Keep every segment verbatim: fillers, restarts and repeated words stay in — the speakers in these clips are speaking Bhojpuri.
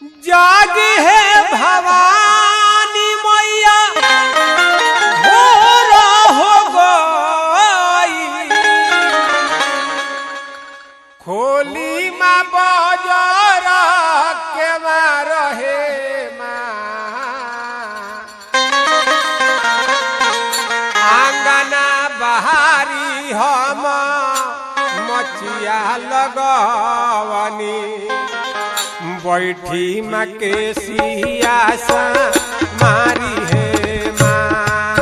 जागी है भवानी मैया भोर हो गई खोली माँ बजार के माँ रहे आंगना बहारी हम मचिया लगवनी बैठी माँ के सियासा मारी है माँ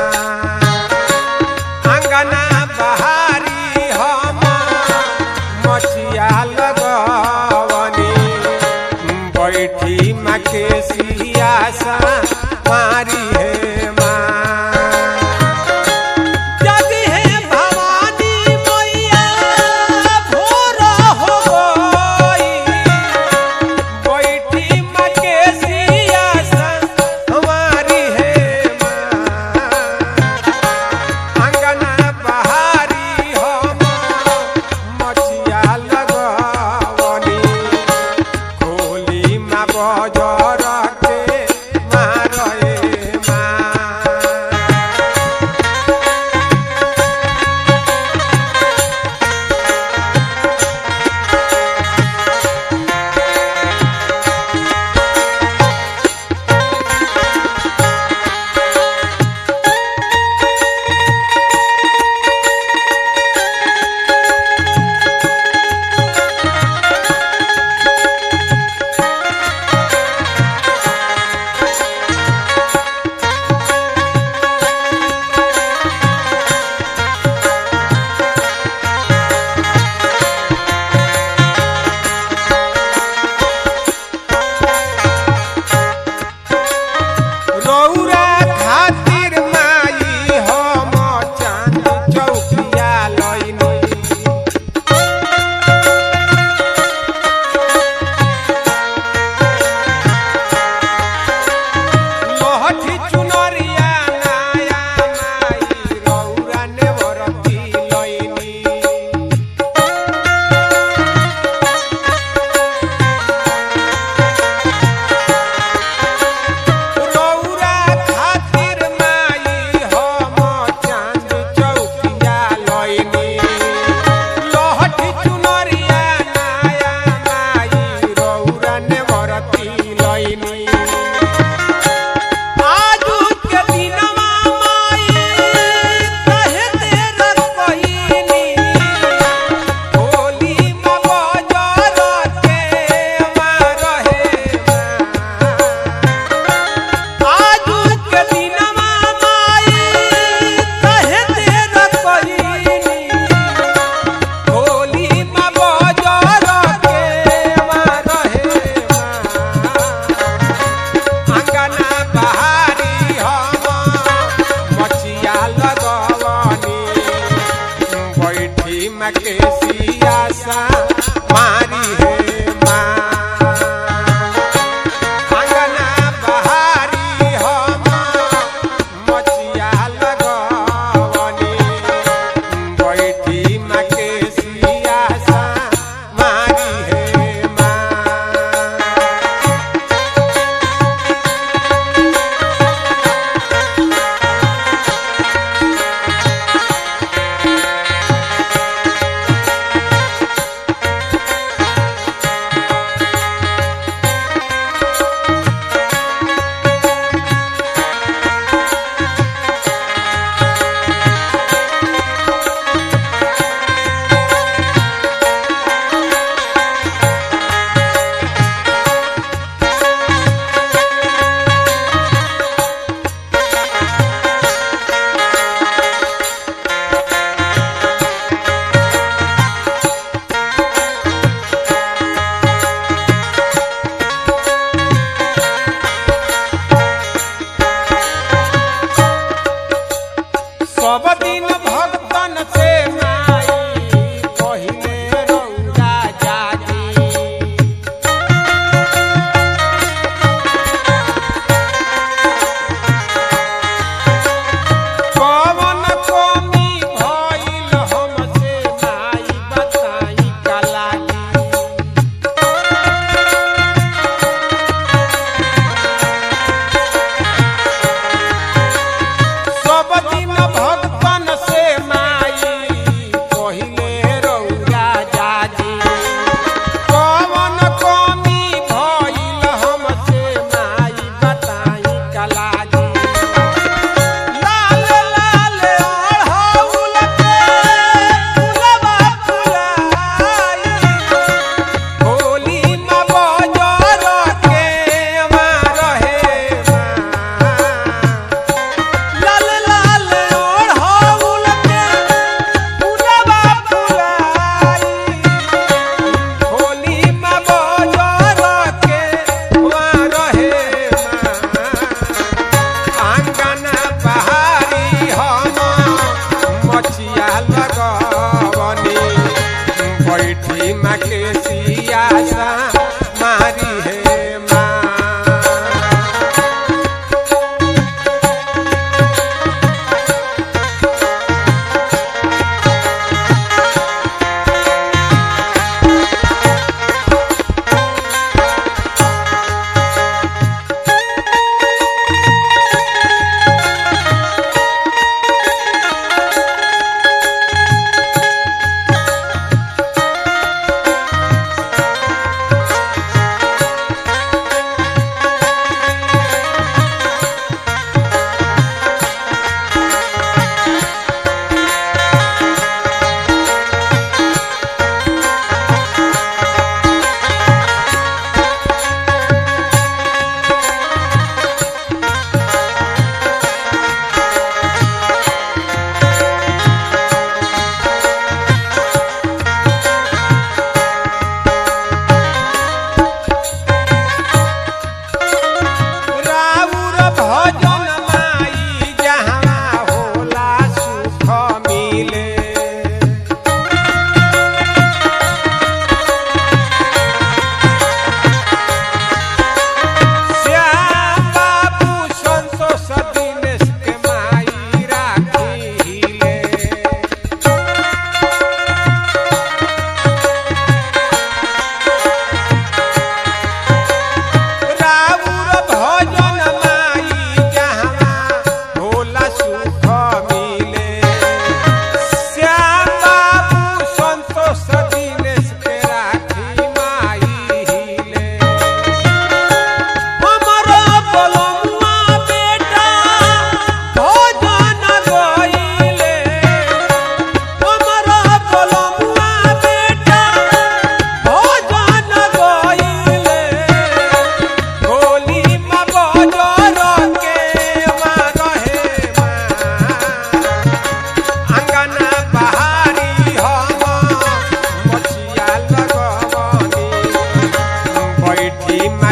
आंगना बहारी हम मचिया लगवनी बैठी माँ के सियासा मारी है माँ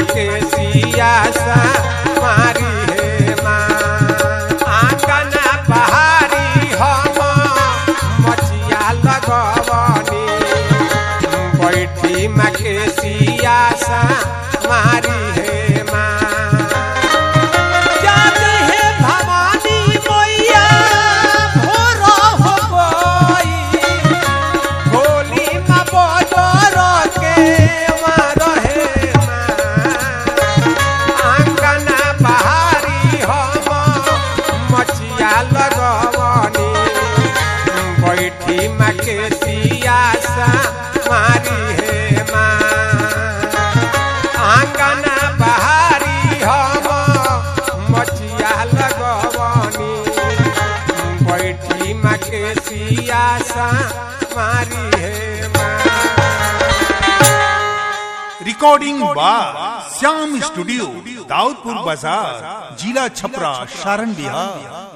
के सियासा मारी हे माँ आंगना बहारी हम मचिया लगवनी बैठी माँ के सियासा मारी हे माँ जाती है भवानी मैया भोर हो गई होली माँ बजर के मार हे माँ आंगना बहारी हम मचिया लगवनी बैठी माँ के सियासा मारी हे माँ आंगना बहारी हम मचिया लगवनी बैठी माँ के सियासा मारी हे माँ recording by Shyam studio, Daudpur बाजार, जिला छपरा, सारण, बिहार।